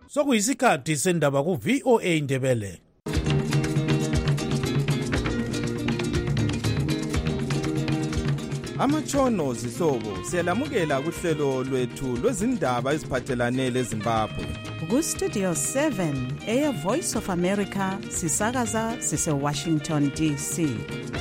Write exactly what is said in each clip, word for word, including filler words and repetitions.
Sokuyisikhathi sendaba ku V O A Ndebele. Amatshono zihlobo siyalamukela kuhlelo lwethu lwezindaba eziphathelane leZimbabwe. Ku Studio seven eya Voice of America sisakaza sise Washington D C.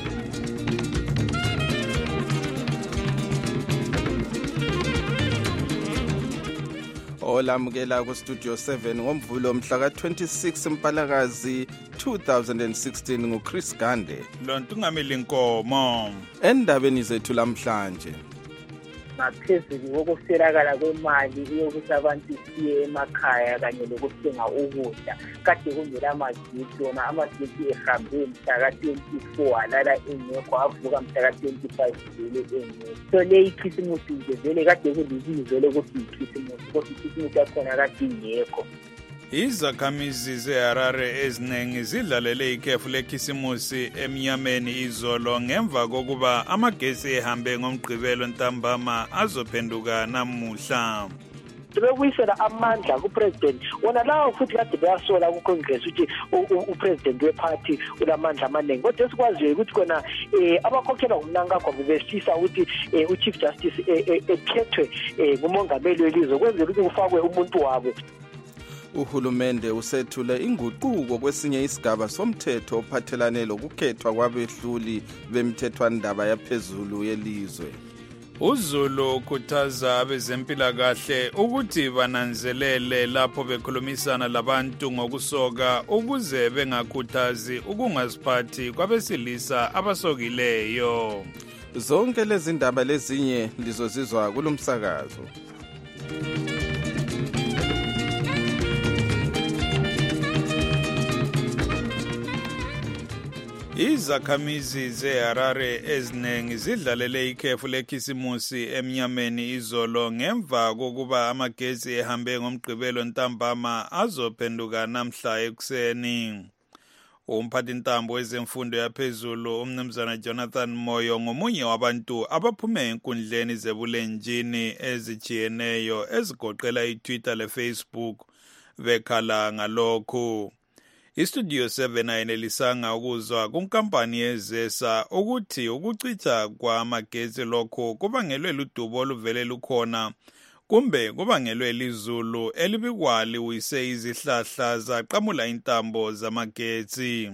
Olamukela ku Studio seven ngomvulo mhla ka twenty-six Mpalakazi two thousand sixteen nguChris Gande. Lontungameli Nkomo. Endabeni zethu lamhlanje. Ngaphezulu kokuserakala kwemali yokuthi abantu siye emakhaya kanye lokuthenga ukudla kade kungela amagetsi wona amagetsi ehambe mhla ka twenty-four alala engekho avuka mhla ka twenty-five vele engekho. So le ikhisimusi nje vele kade kulibizo lokuthi ikhisimusi kodwa ikhisimusi yakhona kade ingekho. Izakhamizi zeHarare eziningi zidlalele ikhefu lekhisimusi emnyameni izolo ngemva kokuba amagesi ehambe ngomgqibelo ntambama azophenduka namuhla. Sebuyisela amandla kupresident wona lawo futhi kade bayasola ku Congress ukuthi upresident weparty ulamandla amaningi kodwa esikwaziyo ukuthi kona abakhokhela ngumnanga kwabo besisa ukuthi uChief Justice ekhethwe ngumongameli welizwe kwenzela ukuthi kufakwe umuntu wabo. Uhulumende usethule inguquko kwesinye isigaba somthetho ophathelane lokukhethwa kwabehluli bemthethwandaba yaphezulu yelizwe. uZulu ukhuthaza abezempilakahle ukuthi bananzelele lapho bekhulumisana labantu ngokusoka ukuze bengakhuthazi ukungaziphathi kwabesilisa abasokileyo. Zonke lezi ndaba lezinye lizozizwa kulomsakazo. Izakhamizi zeHarare eziningi zidlalele ikhefu lekhisimusi emnyameni izolo ngemva kokuba amagesi ehambe ngomgqibelo ntambama azophenduka namhla ekuseni. Umphathintambo wezemfundo yaphezulu umnumzana Jonathan Moyo ngomunye wabantu abaphume enkundleni zebulenjini ezijiyeneyo ezigoqela iTwitter leFacebook bekhala ngalokhu. iStudio seven ayenelisanga ukuzwa kunkampani yezesa ukuthi ukuchitha kwamagesi lokho kubangelwe ludubo oluvele lukhona kumbe kubangelwe lizulu elibikwali uyise izihlahla zaqamula intambo zamagesi.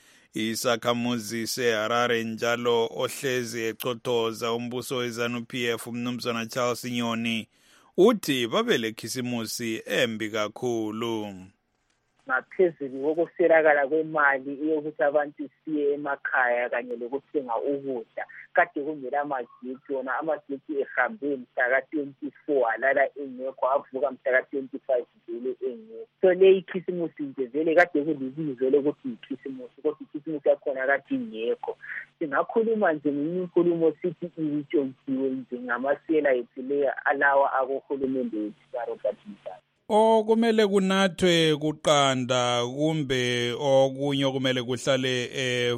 Isakhamuzi seHarare njalo ohlezi ecothoza umbuso weZanu-P F umnumzana Charles Nyoni uthi babele khisimusi embi kakhulu. Ngaphezulu kokuserakala kwemali yokuthi abantu siye emakhaya kanye lokuthenga ukudla kade kungela amagetsi wona amagetsi ehambe mhla ka twenty-four alala engekho avuka mhla ka twenty-five vele engekho. So le ikhisimusi nje vele kade kulibizo lokuthi ikhisimusi kodwa ikhisimusi yakhona kade ingekho. Singakhuluma nje ngenkulumo sithi itshontshiwe nje ngamasela ethu le alawa akuhulumende wethu Robert Mugabe. Okumele kunathwe kuqanda kumbe okunye okumele kuhlale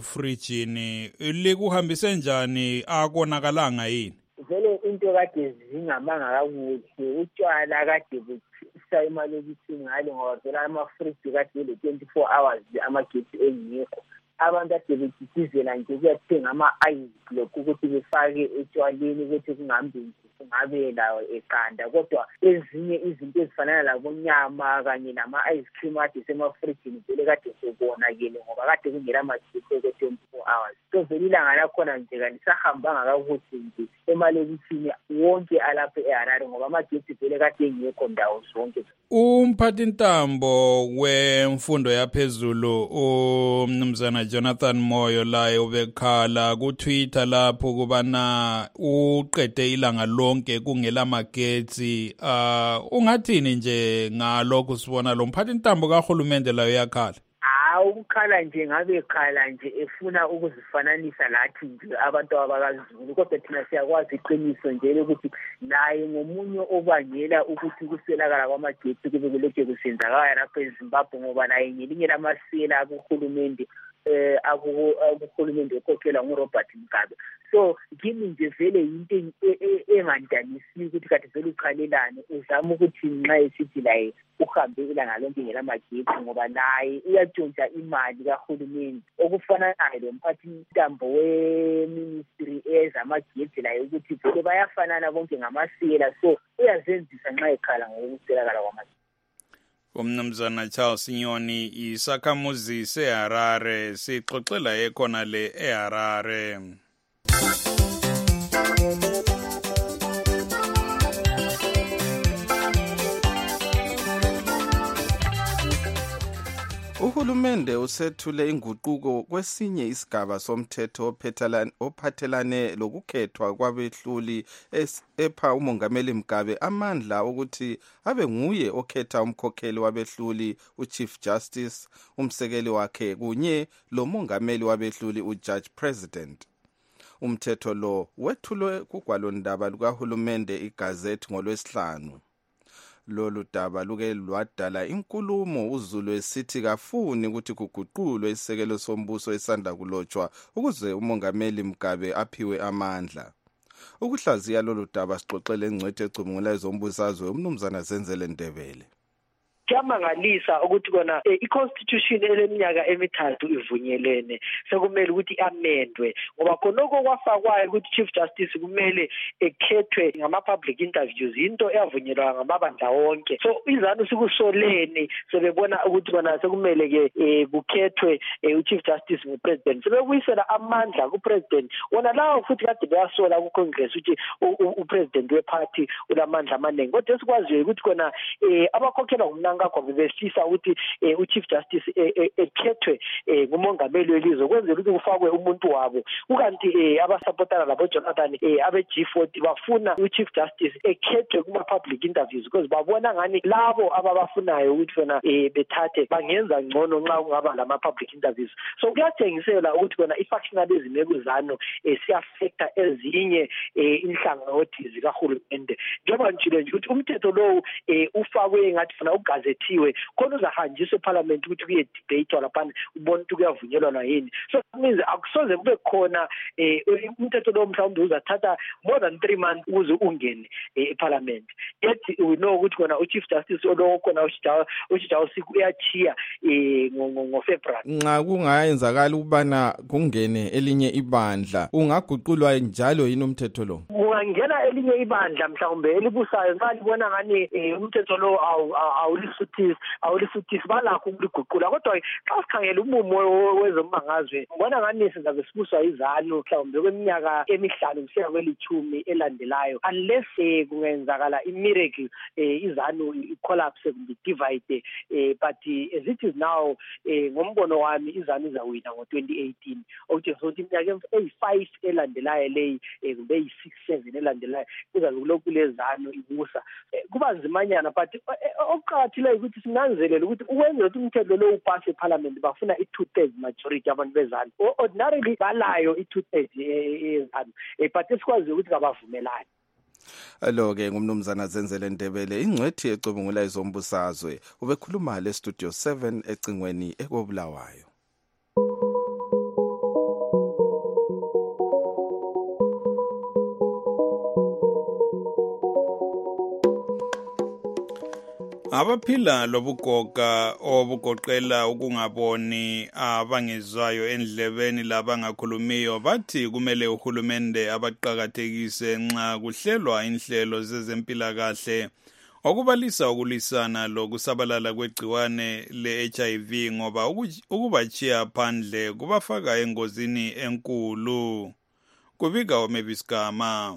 efrijini likuhambise njani akonakalanga yini? Vele into kade zingamanga kakuhle utshwala kade busa imali ukuthi ngale ngoba vela amafriji kade le twenty-four hours amagetsi engekho. Abantu kade bedizela nje kuyathenga ama-ice block ukuthi befake etshwaleni ukuthi kungambi ngabe lawo eqanda kodwa ezinye izinto ezifanana labonyama kanye nama-ice cream ade semafrijini vele kade sekubonakele ngoba kade kungela amagetsi twenty-four hours. So vele ilanga lakhona nje kalisahambanga kakuhle nje emalokishini wonke alapho eHarare ngoba amagetsi vele kade engekho ndawo zonke. Umphathintambo wemfundo yaphezulu umnumzana Jonathan Moyo laye ubekhala ku Twitter lapho kubana uqede ilanga lonke kungela magetsi. uh ungathini nje ngalokho sibona lo mphathintambo kahulumende layo yakhala? Ukukhala nje ngabe ekhala nje efuna ukuzifananisa lathi nje abantu abakaZulu kodwa thina siyakwazi iqiniso nje ukuthi naye ngomunye obangela ukuthi kuselakala kwamagetsi kube kulokho kusenzakala lapha eZimbabwe ngoba naye ngelinye lamasela akuhulumende eh akuhulumende okhokhelwa nguRobert Mugabe. So kimi nje vele into engandanisi ukuthi kade vele uqalelane uzama ukuthi nxa esithi la uhambe ilanga lonke ngelamagetsi ngoba naye uyatshontsha imali kahulumeni okufana naye lo mphathi intambo weministry ezamagetsi la ukuthi vele bayafanana bonke ngamasela so uyazenzisa nxa ekhala ngokuswelakala kwamagetsi. Umnumzana Charles Nyoni isakhamuzi seHarare sixoxela ekhona le eHarare. Uhulumende usethule inguquko kwesinye isigaba somthetho ophathelane lokukhethwa kwabehluli epha umongameli Mugabe amandla ukuthi abe nguye okhetha umkhokheli wabehluli uChief Justice, umsekeli wakhe kunye lomongameli wabehluli uJudge President. Umthetho lo wethulwe kugwalondaba lukahulumende iGazette ngolwesihlanu. Lolu daba luke lwadala inkulumo uZulu esithi kafuni ukuthi kuguqulwe isekelo sombuso esanda kulotshwa ukuze umongameli Mugabe aphiwe amandla. Ukuhlaziya lolu daba sixoxele ingcwethe ecubungula ezombusazwe umnumzana Zenzele Ndebele. Kuyamangalisa ukuthi kona i-constitution eleminyaka emithathu ivunyelene sekumele ukuthi amendwe ngoba khonoko kwafakwayo ukuthi Chief Justice kumele ekhethwe ngama-public interviews into eyavunyelwa ngamabandla wonke. So izanu sikusoleni sebebona ukuthi kona sekumele-ke kukhethwe u-Chief Justice ngu-President. Sebebuyisela amandla ku-President wona lawo futhi kade beyasola ku-Congress ukuthi u-President we-party ulamandla amaningi. Kodwa esikwaziyo ukuthi kona abakhokhelwa ngumnanga ngakho bebesisa ukuthi uChief Justice ekhethwe ngumongameli welizwe kwenzela ukuthi kufakwe umuntu wabo. Ukanti abasupportana labo Jonathan abe G forty bafuna uChief Justice ekhethwe kuma public interviews because babona ngani labo ababafunayo ukuthi bona bethathe bangenza ngcono nxa kungaba lama public interviews. So kuyathengisela ukuthi bona i-factionalism ekuzano siyaffecta ezinye inhlangothi zikahulumende. Njengoba njalo nje ukuthi umthetho lo ufakwe ngathi funa ugazethiwe khona uzahanjiswa eParliament ukuthi kuye debate lapha ubona ukuthi kuyavunyelwa yini. So it means akusoze kube khona umthetho lo mhlawumbe uzathatha more than three months ukuze ungene eParliament. Yet we know ukuthi kona uChief Justice lo khona uShijawu siku uyachiya ngoFebruary. Nxa kungayenzakala ukubana kungene elinye ibandla ungaguqulwa njalo yini umthetho lo? Ungangena elinye ibandla mhlawumbe elibusayo nxa libona ngani umthetho lo awulisuthisi awulisuthisi balakho ukuliguqula kodwa xa sikhangela umumo wezombangazwe ubona ngani singabe sibuswa izanu mhlawumbe kweminyaka emihlanu kusiya kwelithumi elandelayo unless kungenzakala imiracle izanu icollapse kumbe divide but as it is now ngombono wami izanu izawina ngo twenty eighteen ukuthi sothi iminyaka eyi-five elandelayo leyi kumbe eyi-six seven elandelayo kuzabe kulokhu lezanu ibusa kuba nzimanyana but okuqakathile ukuthi sinanzelele ukuthi ukwenza ukuthi umthetho lo upase eParliament bafuna i-two thirds majority abantu bezanu ordinarily balayo i-two thirds ezanu but esikwazi ukuthi kabavumelani. Alo ke ngumnumzana Zenzele Ndebele ingcwethi ecubungula izombusazwe ubekhuluma le studio seven ecingweni ekobulawayo. Abaphila lobugoga obugoqela ukungaboni abangezwayo endlebeni labangakhulumiyo bathi kumele uhulumende abaqhakathekise nxa kuhlelwa inhlelo zezempilakahle okubalisa ukulisana lokusabalala kwegciwane le-H I V ngoba ukubachiya phandle kubafaka engozini enkulu. Kubika uMavis Gama.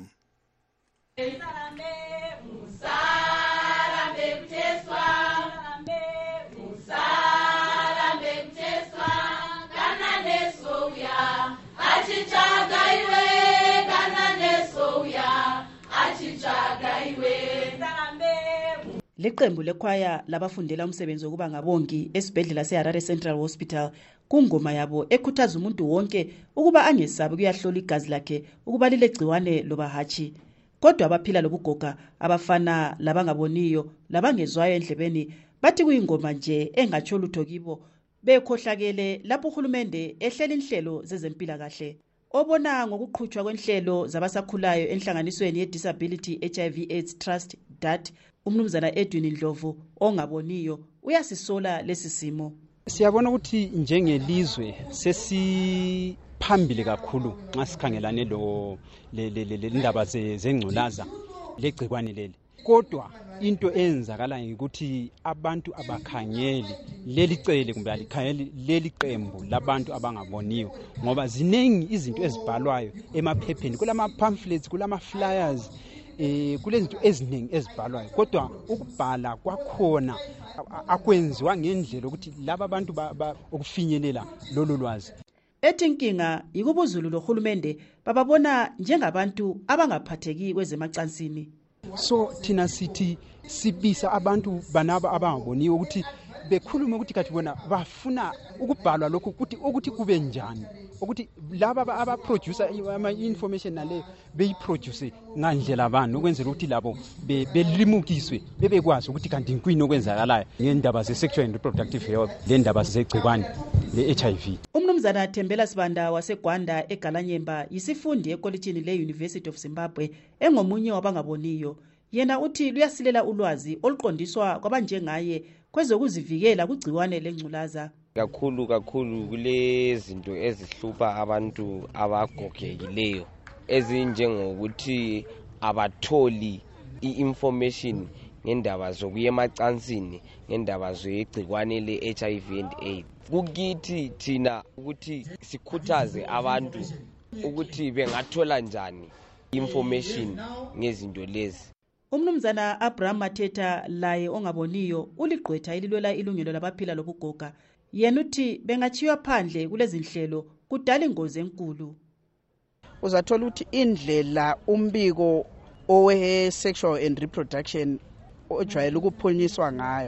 Leqembu lekhwaya labafundela umsebenzi wokuba ngabongi esibhedlela seHarare Central Hospital kungoma yabo ekhuthaza umuntu wonke ukuba angesabi kuyahlola igazi lakhe ukuba lilegciwane loba hatshi. Kodwa abaphila lobugoga abafana labangaboniyo labangezwayo endlebeni bathi kuyingoma nje engatsho lutho kibo bekhohlakele lapho uhulumende ehlela inhlelo zezempilakahle. Obona ngokuqhutshwa kwenhlelo zabasakhulayo enhlanganisweni ye-Disability H I V AIDS Trust D A T, umnumzana Edwin Ndlovu ongaboniyo uyasisola lesi simo. Siyabona ukuthi njengelizwe sesiphambili kakhulu nxa sikhangelane lo le ndaba zengculaza legcikwane leli. Kodwa into eyenzakalayo ukuthi abantu abakhangeli leli cele kumbe alikhangeli leli qembu labantu abangaboniyo, ngoba zinengi izinto ezibhalwayo emaphepheni, kulama pamphlets, kulama flyers, eh kulezinto eziningi ezibhalwayo, kodwa ukubhala kwakhona akwenziwa ngendlela ukuthi laba abantu ukufinyelela lolu lwazi. Ethi inkinga yikubuzulu lohulumende bababona njengabantu abangaphatheki kwezemacansini. So thina sithi sibisa abantu banaba abangaboniyo ukuthi bekhulume ukuthi kathi bona bafuna ukubhalwa lokho ukuthi ukuthi kube njani, ukuthi laba abaproducer ama information nale beyiproduce ngandlela bani ukwenzela ukuthi labo belimukiswe bebekwazi ukuthi kanti inkwini okwenzakalayo ngendaba ze sexual and reproductive health le ndaba zegcikwane le H I V. Umnumzana Thembela Sibanda waseGwanda eGalanyemba yisifundi ekolitshini le-University of Zimbabwe engomunye wabangaboniyo. Yena uthi luyasilela ulwazi oluqondiswa kwabanjengaye kwezokuzivikela kugciwane lengculaza. Kakhulu kakhulu kulezinto ezihlupha abantu abagogekileyo ezinjengokuthi abatholi i-information ngendaba zokuya emacansini, ngendaba zegcikwane le-H I V and AIDS. Kukithi thina ukuthi sikhuthaze abantu ukuthi bengathola njani information ngezinto lezi. Umnumzana Abraham Mateta laye ongaboniyo uligqwetha ililwela ilungelo labaphila lobugoga. Yena uthi bengachiywa phandle kulezi nhlelo kudala ingozi enkulu. Uzathola ukuthi indlela umbiko owe sexual and reproduction ojwayele ukuphunyiswa ngayo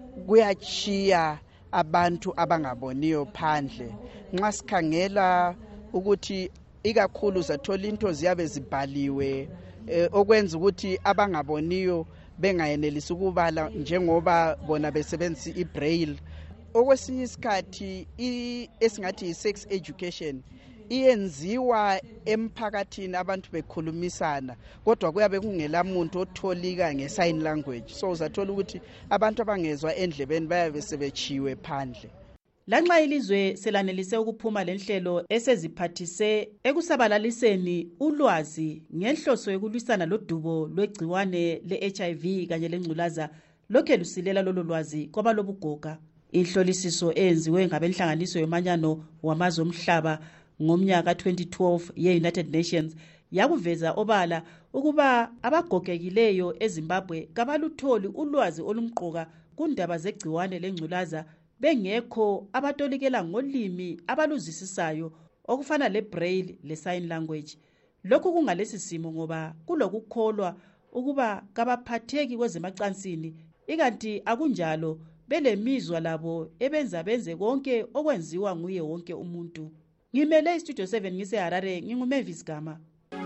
kuyachiya abantu abangaboniyo phandle. Nxa sikhangela ukuthi ikakhulu uzathola into ziyabe zibhaliwe Eh, okwenza ukuthi abangaboniyo bengayenelisi ukubala njengoba bona besebenzisa ibraille. Okwesinye isikhathi esingathi sex education iyenziwa emphakathini abantu bekhulumisana, kodwa kuyabe kungela muntu otholika ngesign language, so uzathola ukuthi abantu abangezwa endlebeni bayabe sebechiwe phandle. Lanxa ilizwe selanelise ukuphuma lenhlelo eseziphathise ekusabalaliseni ulwazi ngenhloso yokulwisana lodubo lwegciwane le-H I V kanye lengculaza, lokhe lusilela lolo lwazi kwabalobugoga. Inhlolisiso eyenziwe ngabenhlanganiso yomanyano wamazwe omhlaba ngomnyaka twenty twelve ye-United Nations yakuveza obala ukuba abagogekileyo eZimbabwe kabalutholi ulwazi olumqoka kundaba zegciwane lengculaza, bengekho abatolikela ngolimi abaluzisisayo okufana le-braille le-sign language. Lokhu kungalesi simo ngoba kulokukholwa ukuba kabaphatheki kwezemacansini, ikanti akunjalo belemizwa labo ebenza benze konke okwenziwa nguye wonke umuntu. Ngimele iStudio seven ngise Harare, nginguMavis Gama.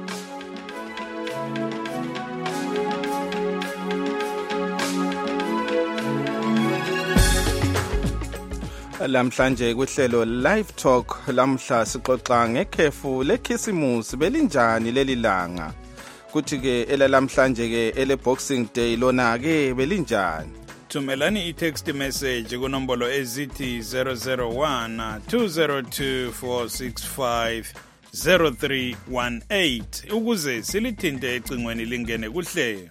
Lamhlanje kuhlelo Live Talk lamhla sixoxa ngekhefu lekhisimusi belinjani leli langa. Kuthi ke elalamhlanje ke ele Boxing Day lona ke belinjani. Thumelani i-text message kunombolo ezithi zero zero one two zero two four six five zero three one eight ukuze silithinte ecingweni lingene kuhlelo.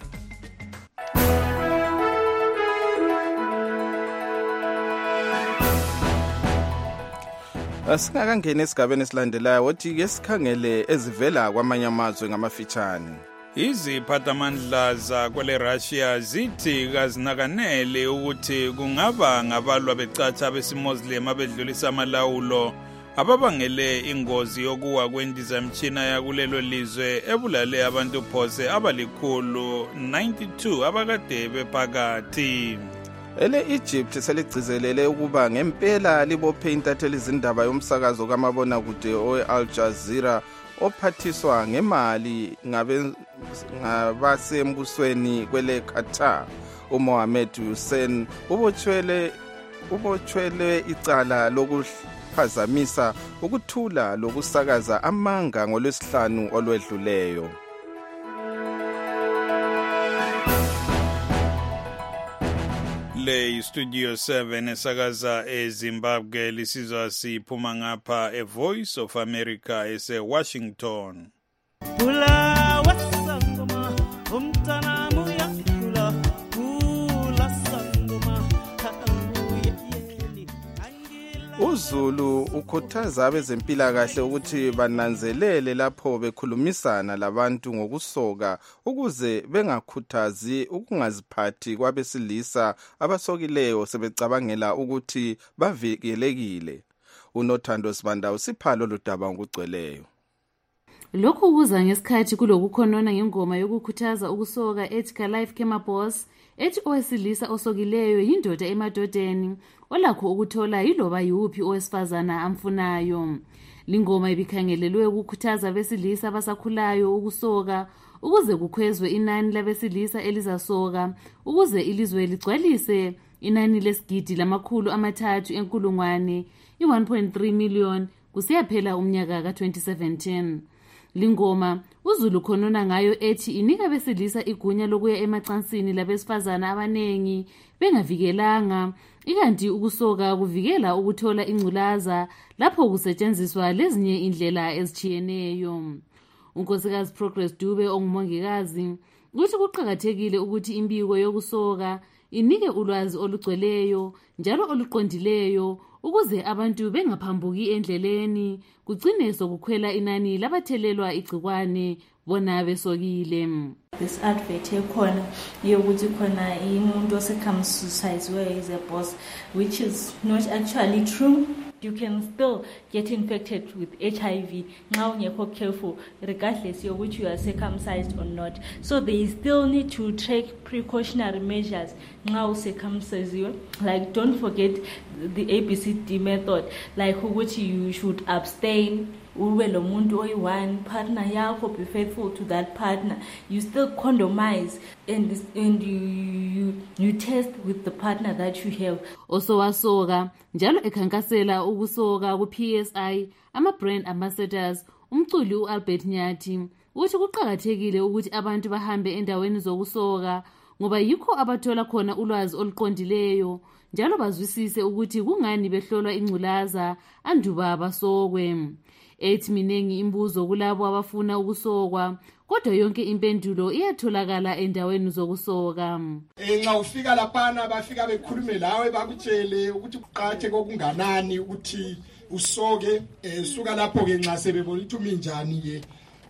Asingakangena esigabeni esilandelayo wothi ke sikhangele ezivela kwamanye amazwe ngamafitshane. Iziphathamandla zakwele Russia zithi kazinakanele ukuthi kungaba ngabalwa becatsha besimuslim abedlulisa amalawulo ababangele ingozi yokuwa kwendizamtshina yakulelo lizwe ebulale abantu phose abalikhulu ninety-two abakade bephakathi. Ele Egypt seligcizelele ukuba ngempela libophe intatheli izindaba yomsakazo kamabona kude owe Al Jazeera ophathiswa ngemali ngabe ngabasembusweni kwele Qatar. uMohammed Hussein ubotshwele ubotshwele icala lokuphazamisa ukuthula lokusakaza amanga ngolwesihlanu olwedluleyo. Le Studio seven esakaza eZimbabwe lisizwa siphuma ngapha e Voice of America ese Washington. Ula wasangoma umtana muya ula ula sangoma uZulu ukhuthaza abezempilakahle ukuthi bananzelele lapho bekhulumisana labantu ngokusoka ukuze bengakhuthazi ukungaziphathi kwabesilisa abasokileyo sebecabangela ukuthi bavikelekile. uNothando Sibanda usiphalo lodaba ngokugcweleyo. Lokhu kuza ngesikhathi kulokukhonona ngengoma yokukhuthaza ukusoka ethi Life Kemapos ethi owesilisa osokileyo yindoda emadodeni olakho ukuthola yiloba yuphi owesifazana amfunayo. Lingoma ibikhangelelwe ukukhuthaza abesilisa abasakhulayo ukusoka ukuze kukhwezwe inani labesilisa elizasoka ukuze ilizwe ligcwalise inani lesigidi lamakhulu amathathu enkulungwane i one point three million kusiya phela umnyaka ka twenty seventeen. Lingoma uZulu khonona ngayo ethi inika besilisa igunya lokuya emacansini labesifazana abanengi bengavikelanga, ikanti ukusoka kuvikela ukuthola ingculaza lapho kusetshenziswa lezinye indlela ezichiyeneyo. uNkosikazi Progress Dube ongumongikazi uthi kuqhakathekile ukuthi imbiko yokusoka inike ulwazi olugcweleyo njalo oluqondileyo ukuze abantu bengaphambuki endleleni kugcine sokukhwela inani labathelelwa igcikwane bona besokile. This advert ekhona yokuthi khona umuntu osecircumcised where is a boss, which is not actually true. You can still get infected with H I V now you're careful regardless of which you are circumcised or not. So they still need to take precautionary measures now circumcised. Like don't forget the A B C D method, like which you should abstain. Ube lo muntu oyi-one partner yakho, be faithful to that partner. You still condomize and and you you you test with the partner that you have. Also wasoka njalo ekhankasela ukusoka ku P S I ama brand ambassadors. Umculi uAlbert Nyathi uthi kuqhakathekile ukuthi abantu bahambe endaweni zokusoka ngoba yikho abathola khona ulwazi oluqondileyo njalo bazwisise ukuthi kungani behlolwa ingculaza anduba basokwe. Ethi minengi imbuzo kulabo abafuna ukusokwa kodwa yonke impendulo iyatholakala endaweni zokusoka. Enxa ufika laphana bafika bekhulume lawe bakutshele ukuthi kuqhathe kokunganani ukuthi usoke esuka lapho ke nxa sebebona ukuthi uminjani ke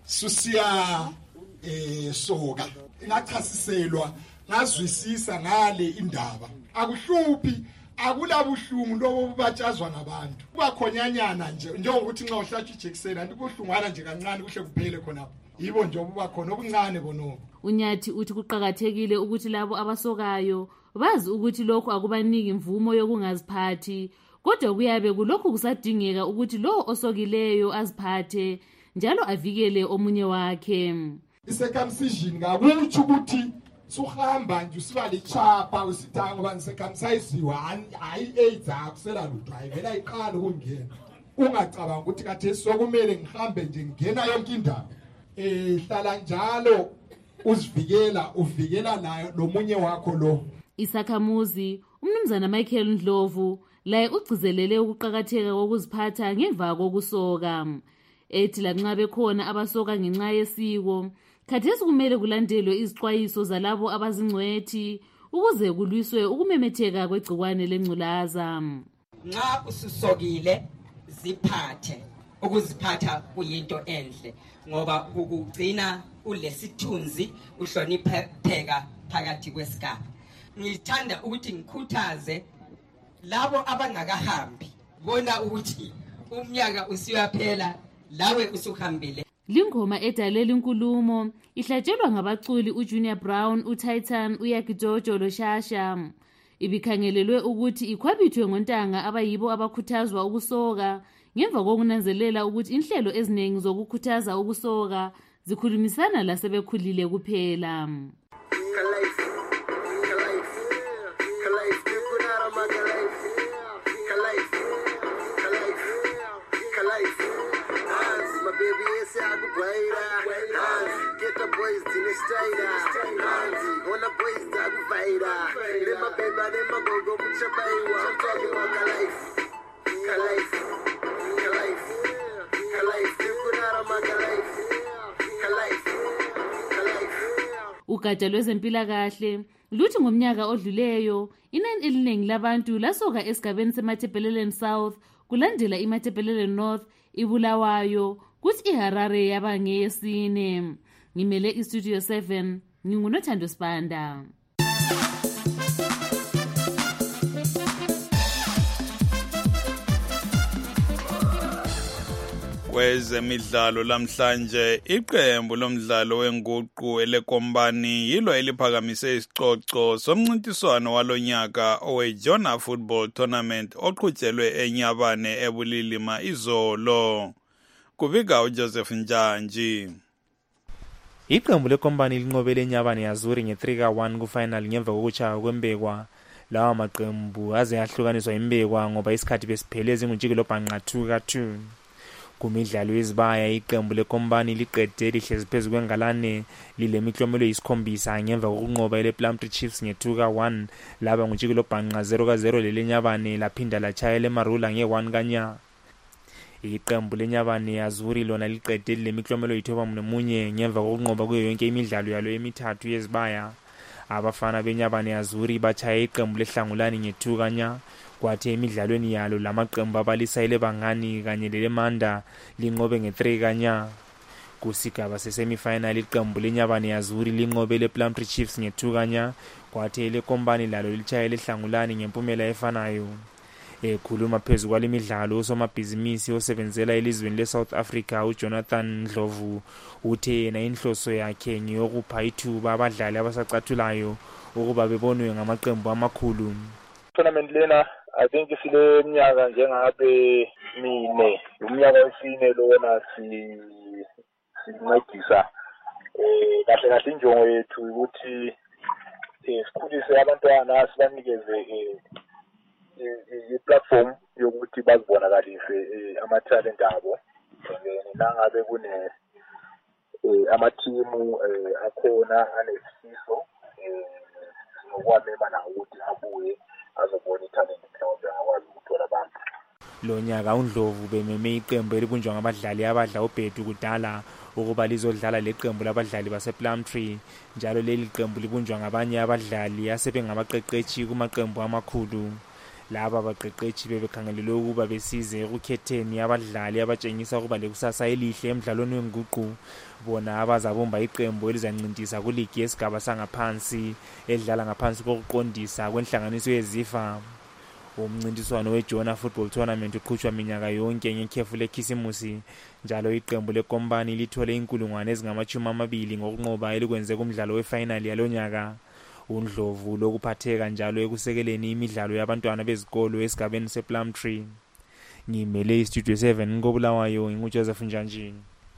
susiya eh soka. Ingachasiselwa ngazwisisa ngale indaba. Akuhluphi akulabuhlungu lobo batshazwa ngabantu. Kubakhonyanyana nje njengokuthi nxa uhlatshwa ijekiseni andikuhlungwana nje kancane kuhle kuphele khona. Yibo nje obubakhona obuncane bono. uNyathi uthi kuqhakathekile ukuthi labo abasokayo bazi ukuthi lokho akubaniki imvumo yokungaziphathi kodwa kuyabe kulokhu kusadingeka ukuthi lo osokileyo aziphathe njalo avikele omunye wakhe. Circumcision ngakuthi ukuthi suhamba nje usiba lichapha usithango banicircumcise hayi AIDS akusela lutho ayivela iqala ukungena ungacabanga ukuthi kathe sokumele ngihambe nje ngena yonke indawo eh hlala njalo uzivikela uvikela nayo nomunye wakho lo. Isakhamuzi umnumzana Michael Ndlovu laye ugcizelele ukuqhakatheka kokuziphatha ngemva kokusoka. Ethi lanxa bekhona abasoka ngenxa yesiko khathesi kumele kulandelwe izixwayiso zalabo abazingcwethi ukuze kulwiswe ukumemetheka kwegcikwane lengculaza. Nxa ususokile ziphathe, ukuziphatha kuyinto enhle ngoba ukugcina ulesithunzi uhlonipheka phakathi kwesigaba. Ngithanda ukuthi ngikhuthaze labo abangakahambi bona ukuthi umnyaka usiyaphela lawe usuhambile. Lingoma edalela inkulumo ihlatshelwa ngabaculi uJunior Brown, uTitan, uYakijojo loShasha. Ibikhangelelwe ukuthi ikhwabithwe ngontanga abayibo abakhuthazwa ukusoka ngemva kokunanzelela ukuthi inhlelo eziningi zokukhuthaza ukusoka zikhulumisana lasebekhulile kuphela. Ugatsha lwezempilakahle luthi ngomnyaka odluleyo inani eliningi labantu lasoka esigabeni seMatabeleland South kulandela iMatabeleland North ibulawayo kuthi iHarare yaba ngeyesine. Ngimele iStudio seven ngingunothando Sibanda. Kwezemidlalo lamhlanje iqembu lomdlalo wenguqu elekombani yilo eliphakamise isicoco somncintiswano walonyaka oweJona Football Tournament oqhutshelwe eNyabane eBulilima izolo. Kubika uJoseph Njanji. Iqembu lekombani linqobele eNyabane yaZuri nge-three ka one kufinal ngemva kokuchaya kwembekwa. Lawa maqembu aze yahlukaniswa imbekwa ngoba isikhathi besiphele ezingujikelo bhanqa two ka two. Kumidlalo yezibaya iqembu lekombani liqede lihlezi phezulu kwengalane lilemiklomelo yisikhombisa ngemva kokunqoba elePlumtree Chiefs nge-two ka one laba ngujikelo bhanqa zero ka zero leleNyabane laphinda lachaya leMarula nge-one kanya. Iqembu leNyabane yaZuri lona liqede lilemiklomelo yithoba munye ngemva kokunqoba kuyo yonke imidlalo yalo emithathu yezibaya. Abafana beNyabane yaZuri bachaya iqembu leHlangulani nge-two kanya. Kwathi emidlalweni yalo lamaqembu abalisa elebangani kanye lelemanda linqobe nge-three kanya. Kusigaba sesemifinal iqembu leNyabane yaZuri linqobe lePlumtree Chiefs nge-two kanya. Kwathi elekombani lalo lichaya leHlangulani ngempumela efanayo. Ekhuluma phezu kwalemidlalo usomabhizinisi osebenzela elizweni leSouth Africa uJonathan Ndlovu uthe yena inhloso yakhe ngiyokupha ithuba abadlali abasacathulayo ukuba bebonwe ngamaqembu amakhulu. Tournament lena I think sile minyaka njengabe mine umnyaka wesine lona si sincedisa eh kahle kahle injongo yethu ukuthi sikhulise abantwana sibanikeze i-platform yokuthi bazibonakalise ama-talent abo nangabe kune amathimu akhona anesifiso nokwamema nawo ukuthi abuye azobona i-talent mhlawumbe angakwazi ukuthola abantu. Lo nyaka uNdlovu bememe iqembu elibunjwa ngabadlali abadla ubhedu kudala ukuba lizodlala leqembu labadlali basePlumtree njalo leli qembu libunjwa ngabanye abadlali asebengabaqeqetshi kumaqembu amakhulu. Laba abaqeqetshi bebekhangelelwe ukuba besize ukukhetheni abadlali abatshengisa ukuba lekusasa elihle emidlalweni wenguqu bona abazabomba iqembu elizancintisa kuligi yesigaba sangaphansi edlala ngaphansi kokuqondisa kwenhlanganiso yezifa. Umncintiswano weJona Football Tournament uqhutshwa minyaka yonke ngekhefu lekhisimusi njalo iqembu lekombani lithole inkulungwane ezingamachumi amabili ngokunqoba elikwenze kumdlalo wefinal yalonyaka. uNdlovu lokuphatheka njalo ekusekeleni imidlalo yabantwana bezikolo esigabeni sePlumtree. Ngimele iStudio seven ngobulawayo nguJoseph Njanji.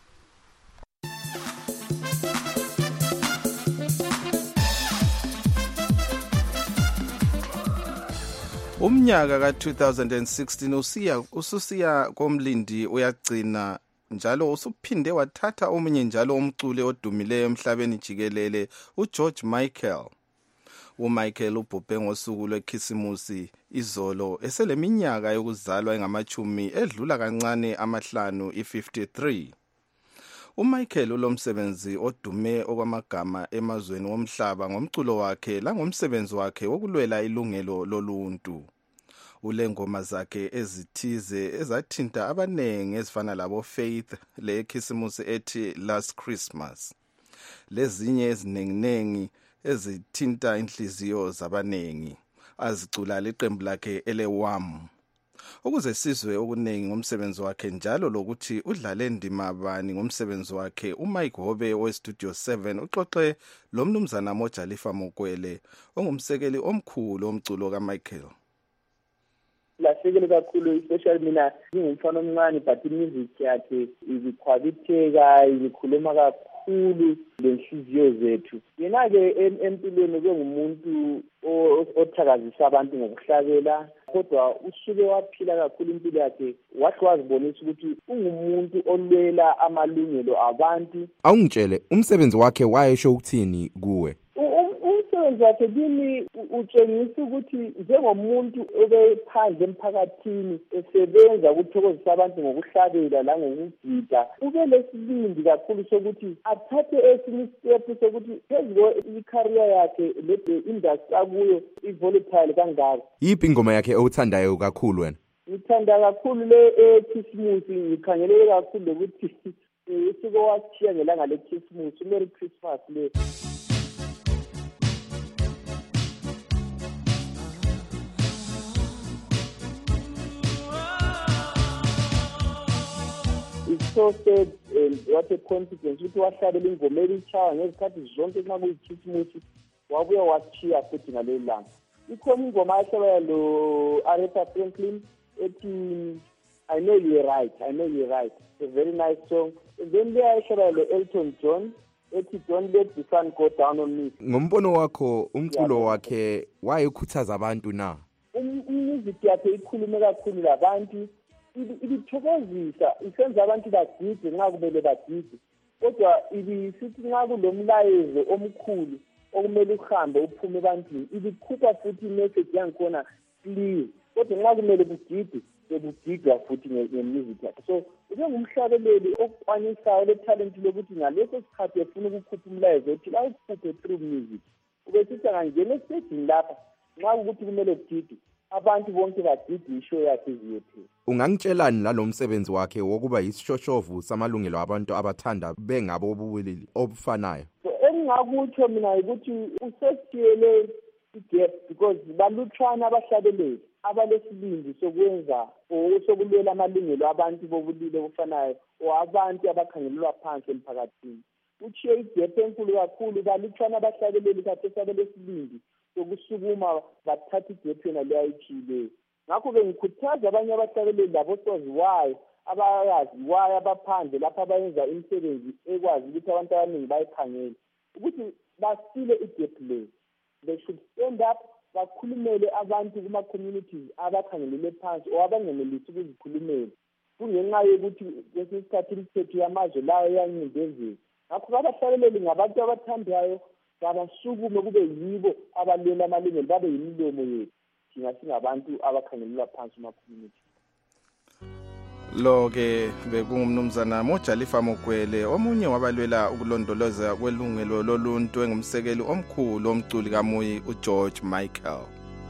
Umnyaka ka two thousand sixteen usiya ususiya komlindi uyagcina njalo usuphinde wathatha omunye njalo umculi odumileyo emhlabeni jikelele uGeorge Michael. uMichael ubhubhe ngosuku lwekhisimusi izolo eseleminyaka yokuzalwa engamachumi edlula kancane amahlanu i-fifty-three. uMichael ulomsebenzi odume okwamagama emazweni womhlaba ngomculo wakhe langomsebenzi wakhe wokulwela ilungelo loluntu. Ulengoma zakhe ezithize ezathinta abanengi ezifana labo Faith lekhisimusi ethi Last Christmas. Lezinye ezinenginengi ezithinta inhliziyo zabanengi azicula leqembu lakhe eleWham. Ukuze sizwe okuningi ngomsebenzi wakhe njalo lokuthi udlale indima bani ngomsebenzi wakhe uMike Hobe weStudio seven uxoxe lo mnumzana Mojalifa Mokwele ongumsekeli omkhulu omculo kaMichael. Lasekele kakhulu especially mina ngingumfana omncane but music yakhe izikhwabitheka ikhuluma kakhulu lenhliziyo zethu. Yena ke empilweni bengumuntu othakazisa abantu ngokuhlabela kodwa usuke waphila kakhulu impilo yakhe wahle wazibonisa ukuthi ungumuntu olwela amalungelo abantu. Awungitshele umsebenzi wakhe wayesho ukuthini kuwe? Umsebenzi wakhe kimi utshengisa ukuthi njengomuntu obephandle emphakathini esebenza ukuthokozisa abantu ngokuhlabela la ngokugida, ube lesibindi kakhulu sokuthi athathe esinye step sokuthi phezulu i-career yakhe le industry akuyo i-volatile kangaka. Yiphi ingoma yakhe owuthandayo kakhulu wena? Ngithanda kakhulu le eKhisimusi, ngikhangelele kakhulu ukuthi usuke washiya ngelanga leKhisimusi, Merry Christmas le. It's so sad and what a coincidence ukuthi wahlabela ingoma elitshawa ngezikhathi zonke nxa kuyiKhisimusi wabuya washiya futhi ngaleli langa. Ikhona ingoma ahlabela lo Aretha Franklin ethi I know you're right, I know you're right. It's a very nice song. And then there ahlabela lo Elton John ethi don't let the sun go down on me. Ngombono wakho umculo wakhe wayekhuthaza abantu na? Umusic yakhe ikhulume kakhulu labantu, ibithokozisa, isenza abantu bagide nxa kumele bagide. Kodwa ibisithi nxa kulomlayezo omkhulu okumele uhambe uphume ebantwini, ibikhupha futhi imessage yangikhona clear. Kodwa nxa kumele kugide sekugidwa futhi ngemusic yakhe. So ube ngumhlabeleli okukwanisayo le-talent lokuthi ngaleso sikhathi efuna ukukhupha umlayezo othi awukhuphe through music. Ube sithi angangena esitejini lapha nxa ukuthi kumele kugide abantu bonke bagide ishow yakhe iziyephela. Ungangitshelani lalo msebenzi wakhe wokuba yisishoshovu samalungelo abantu abathanda bengabo obulili obufanayo? So engingakutsho mina ukuthi usesiyele igap because balutshwana abahlabeleli abalesibindi sokwenza sokulwela amalungelo abantu bobulili obufanayo o abantu abakhangelelwa phansi emphakathini. Uchiye igap enkulu kakhulu, balutshwana abahlabeleli kade sabelesibindi sokusukuma bathatha igap yona le ayithile. Ngakho-ke ngikhuthaza abanye abahlabeleli labo soziwayo abayaziwayo abaphandle lapha abayenza imisebenzi ekwazi ukuthi abantu abaningi bayikhangele ukuthi basile igap le. They should stand up, bakhulumele abantu kuma-communities abakhangelele phansi o abangenelisi ukuzikhulumela. Kungenxa yokuthi kwesinye isikhathi imithetho yamazwe layo yancindezela. Ngakho abahlabeleli ngabantu abathandayo, kabasukume kube yibo abalwela amalungelo, babe yimilomo yethu thina singabantu abakhangelelwa phansi kuma-community. Lo-ke bekungumnumzana Mojalifa Mogwele, omunye wabalwela ukulondoloza kwelungelo loluntu, engumsekeli omkhulu omculi kaMuyi uGeorge Michael.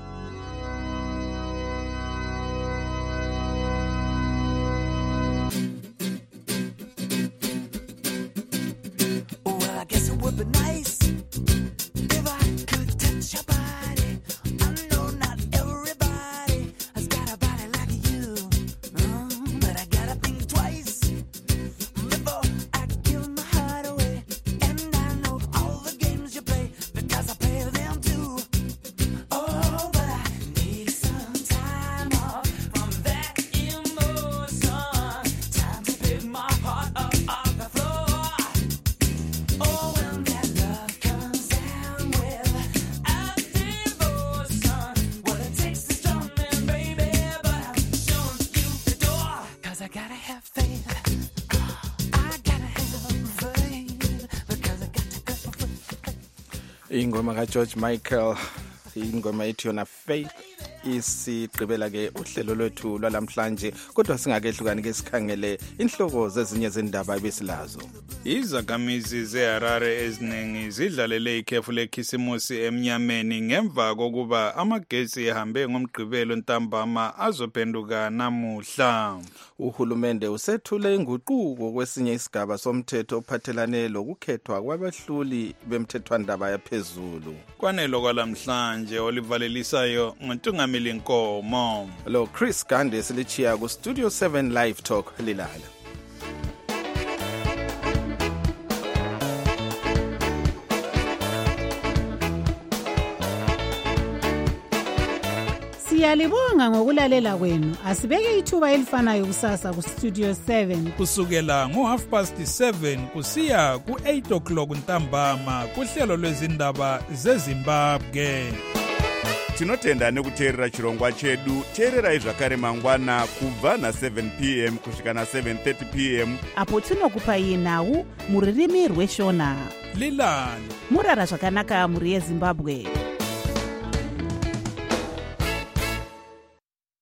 Well, I guess it would be nice if I could touch your body. I know not everybody has got a body like you, um, but I gotta think twice before I give my heart away. And I know all the games you play because I play them too. Oh, but I need some time off from that emotion. Time to pick my heart up off the floor. Oh, when that love comes down with a devotion, what it takes is drumming, baby, but I'm showing you the door. Cause I gotta have faith, I gotta have faith, because I got to go. Ingoma kaGeorge Michael, ingoma ethi yona Faith, isigqibela ke uhlelo lwethu lwalamhlanje. Kodwa singakehlukani ke sikhangele inhloko zezinye zendaba ebesilazo. Izakhamizi zeHarare eziningi zidlalele ikhefu leKhisimusi emnyameni ngemva kokuba amagesi ehambe ngomgqibelo ntambama azophenduka namuhla. Uhulumende usethule inguquko kwesinye isigaba somthetho ophathelane lokukhethwa kwabahluli bemthethwandaba yaphezulu. Kwanelo kwalamhlanje olivalelisayo nguNtungameli Nkomo. Lo Chris Gande silichiya ku Studio seven Live Talk lilala. Siyalibonga ngokulalela kwenu. Asibeke ithuba elifanayo kusasa ku Studio seven kusukela ngo half past seven kusiya ku eight o'clock ntambama kuhlelo lwezindaba zeZimbabwe. tinotenda nekuteerera chirongwa chedu. Teererai zvakare mangwana kubva na7 p m kusvika na7 thirty p m apo tinokupai nhau muririmi rweshona. lilani murara zvakanaka mhuri yezimbabwe.